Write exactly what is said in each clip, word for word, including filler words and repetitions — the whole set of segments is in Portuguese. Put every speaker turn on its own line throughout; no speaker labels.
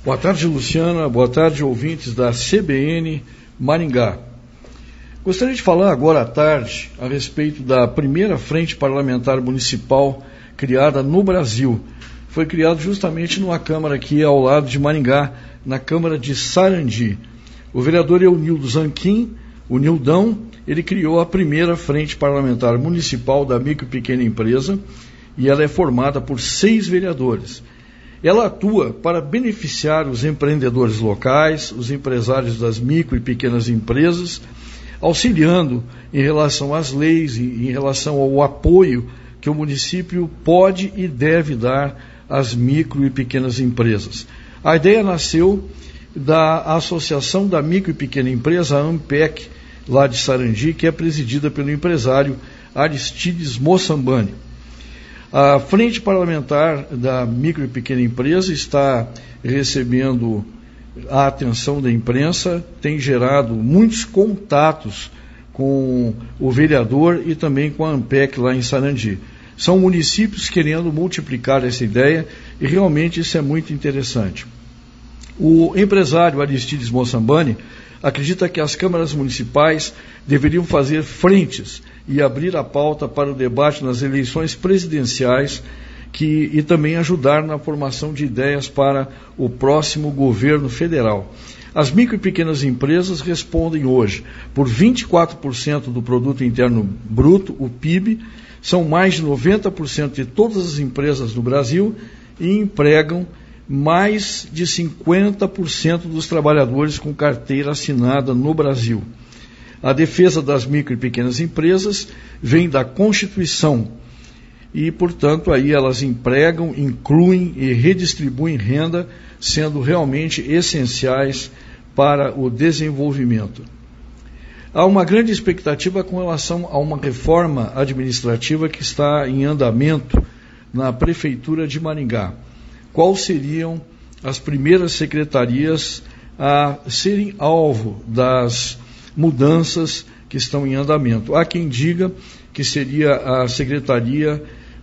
Boa tarde, Luciana. Boa tarde, ouvintes da C B N Maringá. Gostaria de falar agora à tarde a respeito da primeira frente parlamentar municipal criada no Brasil. Foi criado justamente numa Câmara aqui ao lado de Maringá, na Câmara de Sarandi. O vereador Eunildo Zanquim, o Nildão, ele criou a primeira frente parlamentar municipal da micro e pequena empresa e ela é formada por seis vereadores. Ela atua para beneficiar os empreendedores locais, os empresários das micro e pequenas empresas, auxiliando em relação às leis e em relação ao apoio que o município pode e deve dar às micro e pequenas empresas. A ideia nasceu da Associação da Micro e Pequena Empresa, a AMPEC, lá de Sarandi, que é presidida pelo empresário Aristides Mossambani. A Frente Parlamentar da Micro e Pequena Empresa está recebendo a atenção da imprensa, tem gerado muitos contatos com o vereador e também com a AMPEC lá em Sarandi. São municípios querendo multiplicar essa ideia e realmente isso é muito interessante. O empresário Aristides Mossambani acredita que as câmaras municipais deveriam fazer frentes e abrir a pauta para o debate nas eleições presidenciais que, e também ajudar na formação de ideias para o próximo governo federal. As micro e pequenas empresas respondem hoje por vinte e quatro por cento do produto interno bruto, o P I B, são mais de noventa por cento de todas as empresas do Brasil e empregam mais de cinquenta por cento dos trabalhadores com carteira assinada no Brasil. A defesa das micro e pequenas empresas vem da Constituição e, portanto, aí elas empregam, incluem e redistribuem renda, sendo realmente essenciais para o desenvolvimento. Há uma grande expectativa com relação a uma reforma administrativa que está em andamento na Prefeitura de Maringá. Quais seriam as primeiras secretarias a serem alvo das mudanças que estão em andamento? Há quem diga que seria a Secretaria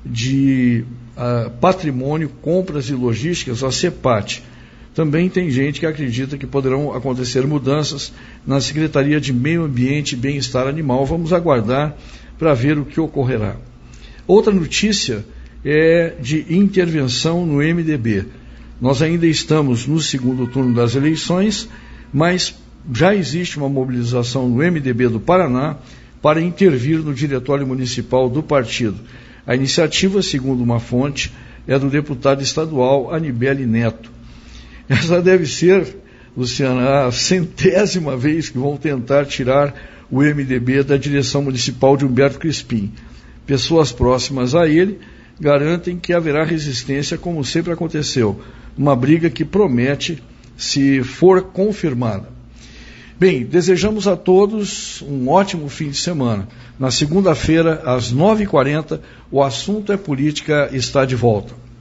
de uh, Patrimônio, Compras e Logísticas, a CEPAT. Também tem gente que acredita que poderão acontecer mudanças na Secretaria de Meio Ambiente e Bem-Estar Animal. Vamos aguardar para ver o que ocorrerá. Outra notícia é de intervenção no M D B. Nós ainda estamos no segundo turno das eleições, mas já existe uma mobilização no M D B do Paraná para intervir no diretório municipal do partido. A iniciativa, segundo uma fonte, é do deputado estadual Anibele Neto. Essa deve ser, Luciana, a centésima vez que vão tentar tirar o M D B da direção municipal de Humberto Crispim. Pessoas próximas a ele garantem que haverá resistência, como sempre aconteceu. Uma briga que promete, se for confirmada. Bem, desejamos a todos um ótimo fim de semana. Na segunda-feira, às nove e quarenta, o Assunto é Política está de volta.